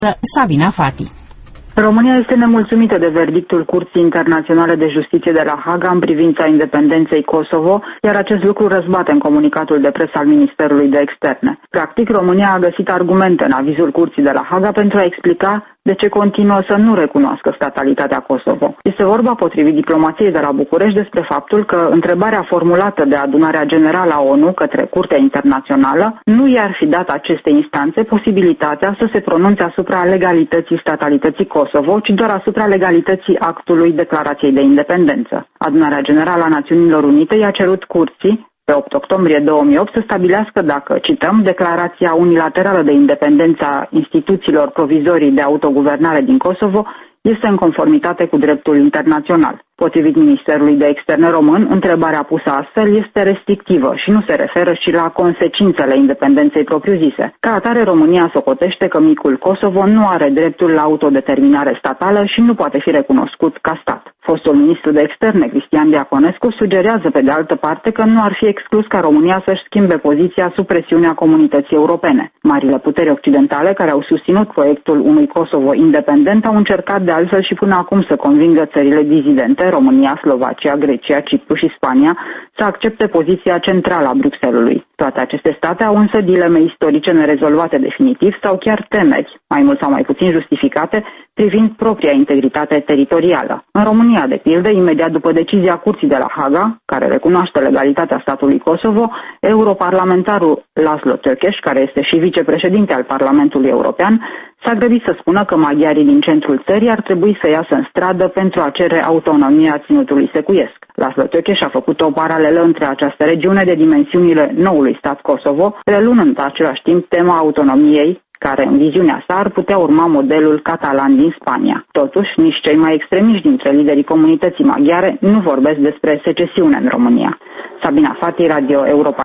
Sabina Fati. România este nemulțumită de verdictul Curții Internaționale de Justiție de la Haga în privința independenței Kosovo, iar acest lucru răzbate în comunicatul de presă al Ministerului de Externe. Practic, România a găsit argumente în avizul Curții de la Haga pentru a explica de ce continuă să nu recunoască statalitatea Kosovo. Este vorba, potrivit diplomației de la București, despre faptul că întrebarea formulată de Adunarea Generală a ONU către Curtea Internațională nu i-ar fi dat acestei instanțe posibilitatea să se pronunțe asupra legalității statalității Kosovo, ci doar asupra legalității actului Declarației de Independență. Adunarea Generală a Națiunilor Unite i-a cerut Curții pe 8 octombrie 2008 să stabilească dacă, cităm, declarația unilaterală de independență a instituțiilor provizorii de autoguvernare din Kosovo este în conformitate cu dreptul internațional. Potrivit Ministerului de Externe român, întrebarea pusă astfel este restrictivă și nu se referă și la consecințele independenței propriu-zise. Ca atare, România socotește că micul Kosovo nu are dreptul la autodeterminare statală și nu poate fi recunoscut ca stat. Fostul ministru de Externe, Cristian Diaconescu, sugerează pe de altă parte că nu ar fi exclus ca România să-și schimbe poziția sub presiunea comunității europene. Marile puteri occidentale care au susținut proiectul unui Kosovo independent au încercat de altfel și până acum să convingă țările dizidente, România, Slovacia, Grecia, Cipru și Spania, să accepte poziția centrală a Bruxellesului. Toate aceste state au însă dileme istorice nerezolvate definitiv sau chiar temeri, mai mult sau mai puțin justificate, privind propria integritate teritorială. În România, de pildă, imediat după decizia Curții de la Haga, care recunoaște legalitatea statului Kosovo, europarlamentarul Laszlo Tőkés, care este și vicepreședinte al Parlamentului European, s-a grăbit să spună că maghiarii din centrul țării ar trebui să iasă în stradă pentru a cere autonomia ținutului secuiesc. Laszlo Tőkés a făcut o paralelă între această regiune de dimensiunile noului stat Kosovo, relunând în același timp tema autonomiei, care în viziunea sa ar putea urma modelul catalan din Spania. Totuși, nici cei mai extremiști dintre liderii comunității maghiare nu vorbesc despre secesiune în România. Sabina Fati, Radio Europa.